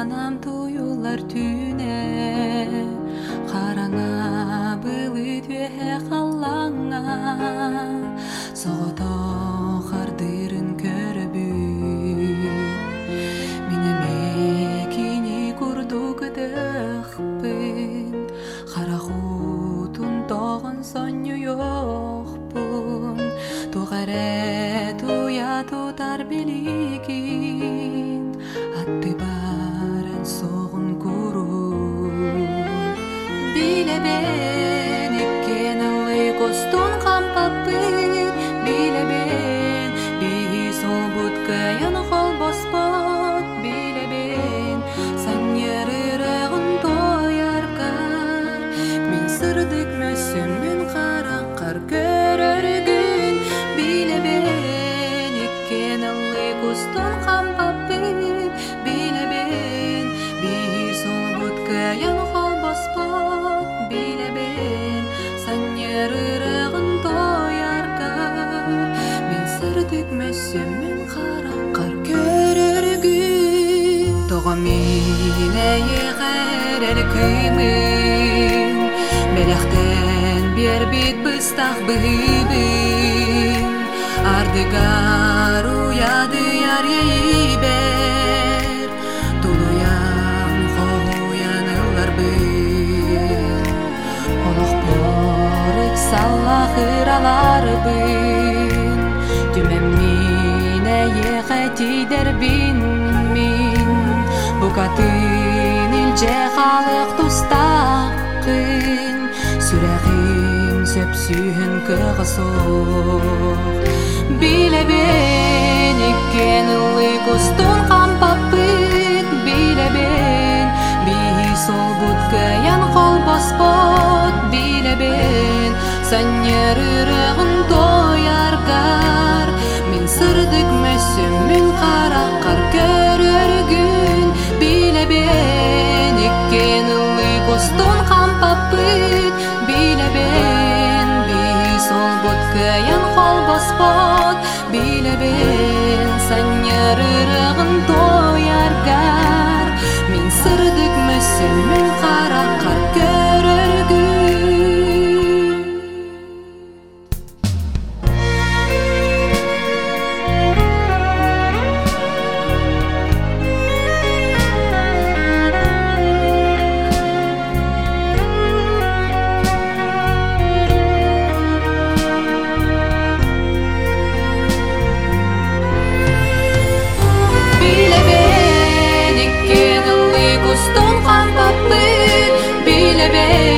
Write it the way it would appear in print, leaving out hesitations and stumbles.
санам туюлар түүне қараңа былы түйе қалаңа соғото қардырын көрбүн менемекини курду кыдықпын қарақутун тоғын соню жоқпын туғаре туя тутар билигин атты баран соғын курун биле бен иккен ылы костун кампаппын биле бен бейс олбут кыян қол боспот биле бен саньерырығын тояркар мен сырдык мөсүмүн қараққар көрөргүн биле бен иккен ылы костун кампаппын биле бен бейс олбут кыян қол боспот биле бен саньерырығын тояркар мен сырдык мөсүмүн қараққар көрөргүн тоға мене егерел кыймын беляхтен бербит быстах быйбын ардыгар уяды ярейбер тулуян хоуянылар бын олох порык саллахыралар бын түмен мине ехетидер бин мин букатын илже халық тустақын сүрәхин сөпсүхін кығысоқ биле бен иккен ылы кустун кампаппыт биле бен бейс олбут кыян қол боспот биле бен саньерырығын